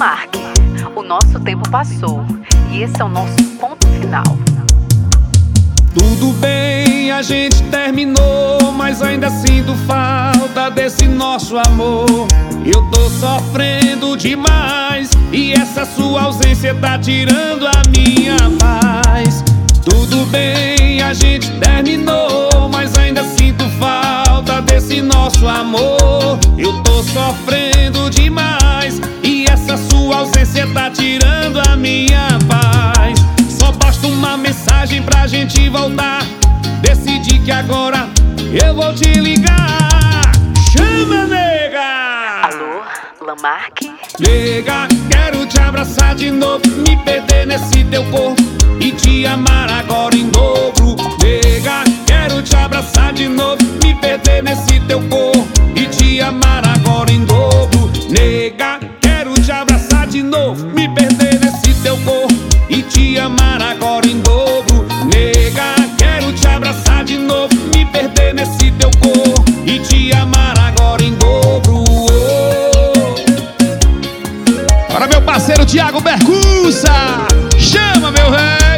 Lamarque, o nosso tempo passou e esse é o nosso ponto final. Tudo bem, a gente terminou, mas ainda sinto falta desse nosso amor. Eu tô sofrendo demais e essa sua ausência tá tirando a minha paz. Tudo bem, a gente terminou, mas ainda sinto falta desse nosso amor. Eu tô sofrendo demais e essa sua ausência tá tirando a minha paz. Só basta uma mensagem pra gente voltar. Decidi que agora eu vou te ligar. Chama, nega! Alô, Lamarque? Nega, quero te abraçar de novo, me perder nesse teu corpo e te amar agora em dobro. Nega, quero te abraçar de novo, me perder nesse teu corpo e te amar agora em dobro. Nega, quero te abraçar de novo, me perder nesse teu corpo e te amar agora em dobro. Nega, quero te abraçar de novo, me perder nesse teu corpo e te amar agora em dobro. Para meu parceiro Thiago Bercussa, chama, meu rei.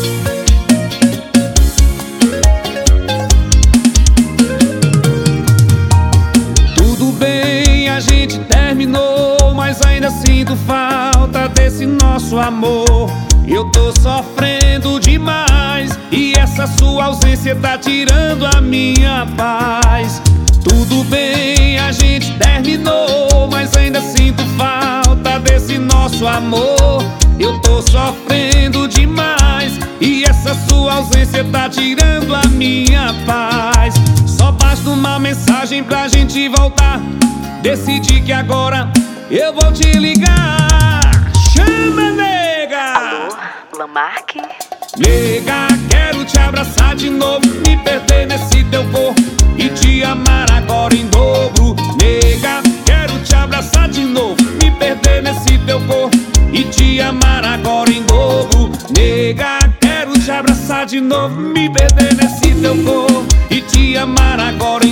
Tudo bem, a gente terminou, mas ainda sinto falta desse nosso amor. Eu tô sofrendo demais e essa sua ausência tá tirando a minha paz. Tudo bem, a gente terminou, mas ainda sinto falta desse nosso amor. Eu tô sofrendo demais e essa sua ausência tá tirando a minha paz. Só basta uma mensagem pra gente voltar. Decidi que agora eu vou te ligar. Chama, nega! Alô, Lamarque? Nega, quero te abraçar de novo, me perder nesse teu corpo e te amar agora em dobro. Nega, quero te abraçar de novo, me perder nesse teu corpo e te amar agora em dobro. Nega, quero te abraçar de novo, me perder nesse teu corpo e te amar agora